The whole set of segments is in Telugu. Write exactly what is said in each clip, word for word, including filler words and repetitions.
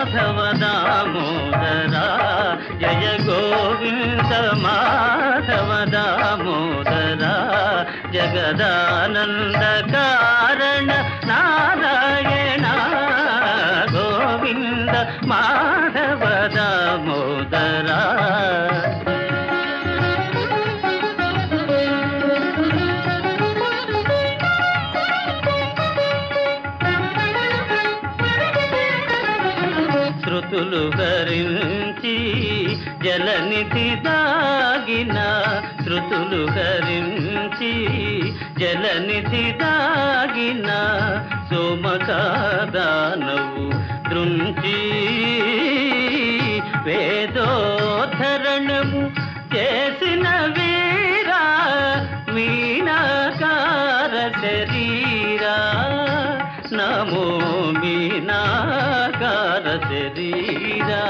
మాధవ దామోదరా జయ గోవింద మాధవ దామోదరా జగదానంద కారణ నారాయణ గోవింద మాధవ దామోదరా. శృతులు హరించి జలనిధి దాగిన శృతులు హరించి జలనిధి దాగిన సోమకాదానవు దృంచి వేదోద్ధరణము చేసిన వీరా మీనాకార శరీరా నమో మీనాకార శరీరా.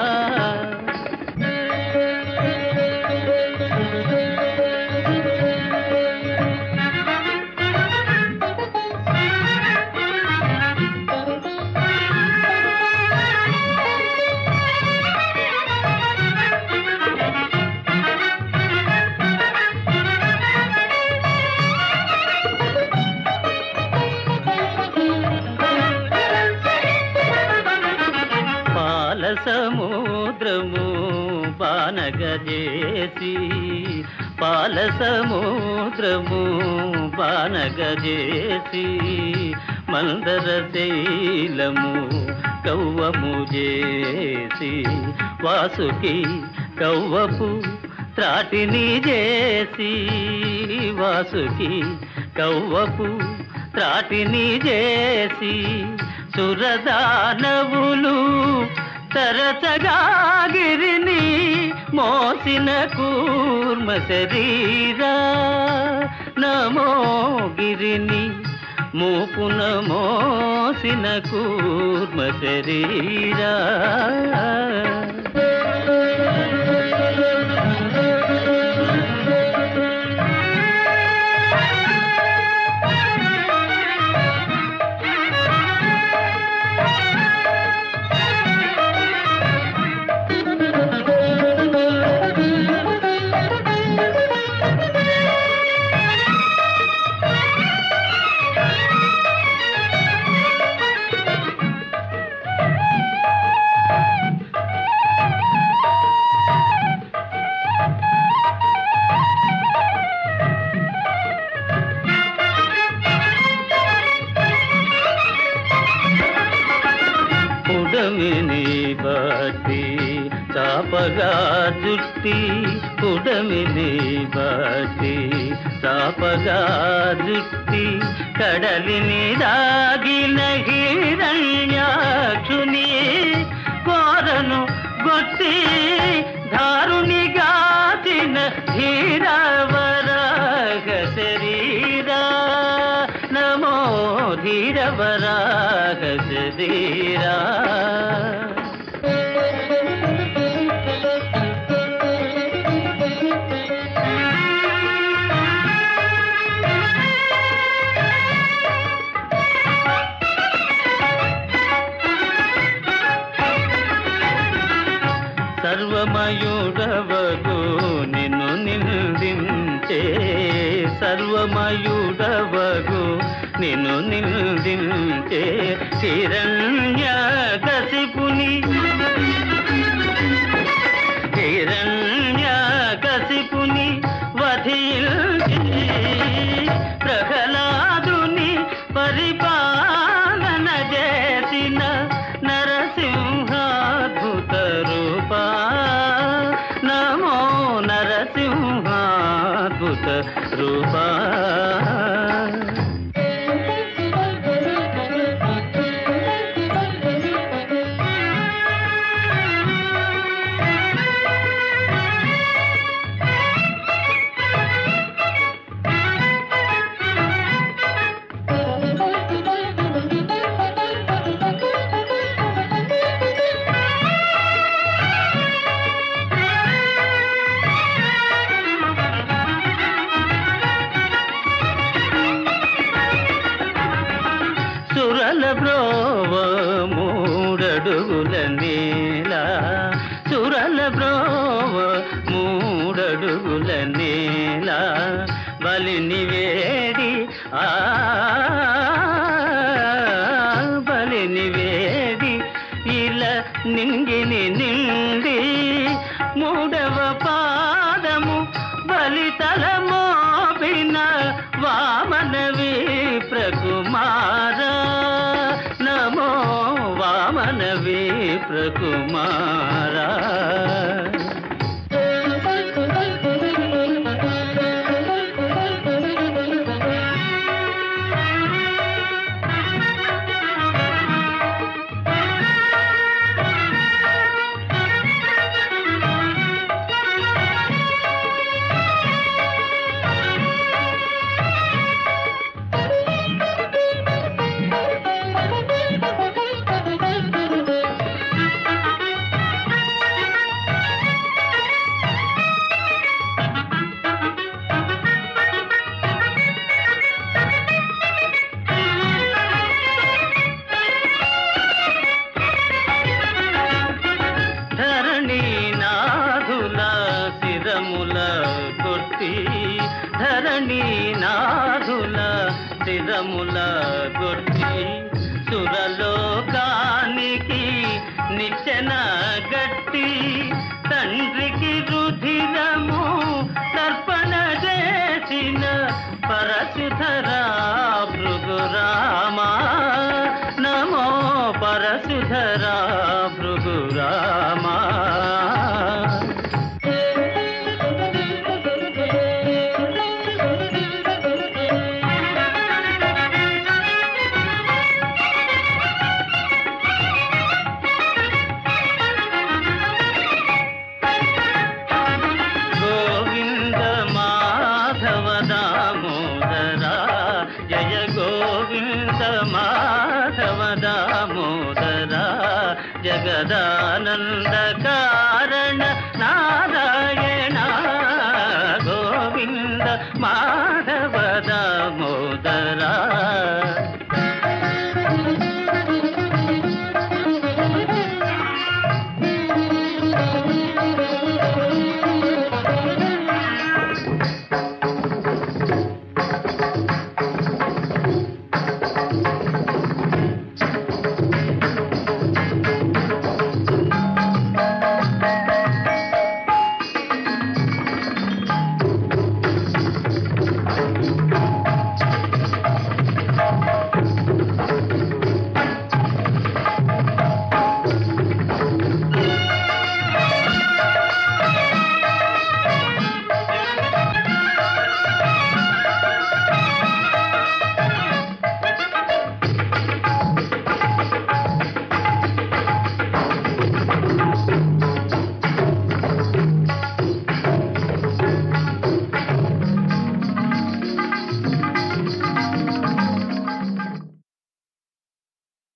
సముద్రము బానగజేసి పాల సముద్రము బానగజేసి మందర శైలము కవ్వము చేసి వాసుకి కవ్వపు త్రాటిని చేసి వాసుకి కవ్వపు త్రాటిని చేసి సురదానవులు తరచగా గిరిని మోసిన కూర్మ శరీరా నమో గిరిని మూపున మోసిన కూర్మ శరీరా. ఉడమిని బట్టి చాపగా జుట్టి ఉడమిని బట్టి చాపగా జుట్టి కడలిని దాగిన హిరణ్యాక్షుని కోరను గొట్టి ధారునిగాచిన ధీరవరాగ శరీరా నమో ధీరవరాగ శరీరా. సర్వమయుడవగు నిన్ను నిందించే సర్వమయుడవగు నిన్ను నిందించే హిరణ్యకశిపుని హిరణ్యకశిపుని వధించి ప్రహ్లాదుని పరిపాలన చేసిన నరసింహాద్భుత రూపా నమో నరసింహాద్భుత రూపా. సురల బ్రోవ మూడ మూడడుగుల నేల సురల బ్రోవ మూడడుగుల నేల బలిని వేడి ఆ బలిని వేడి ఇలా నింగిని నిండి మూడవ పాదము బలితల మోపిన వామన విప్రకుమార నమో వామన విప్రకుమార ధరణి నాథుల శిరముల గొట్టి సురలోకానికి నిచ్చెన గట్టి తండ్రికి రుధిరము తర్పణ చేసిన పరశుధరా భృగురామా నమో పరశుధరా భృగురామా జయ గోవింద మాధవ దామోదర జగదానందకా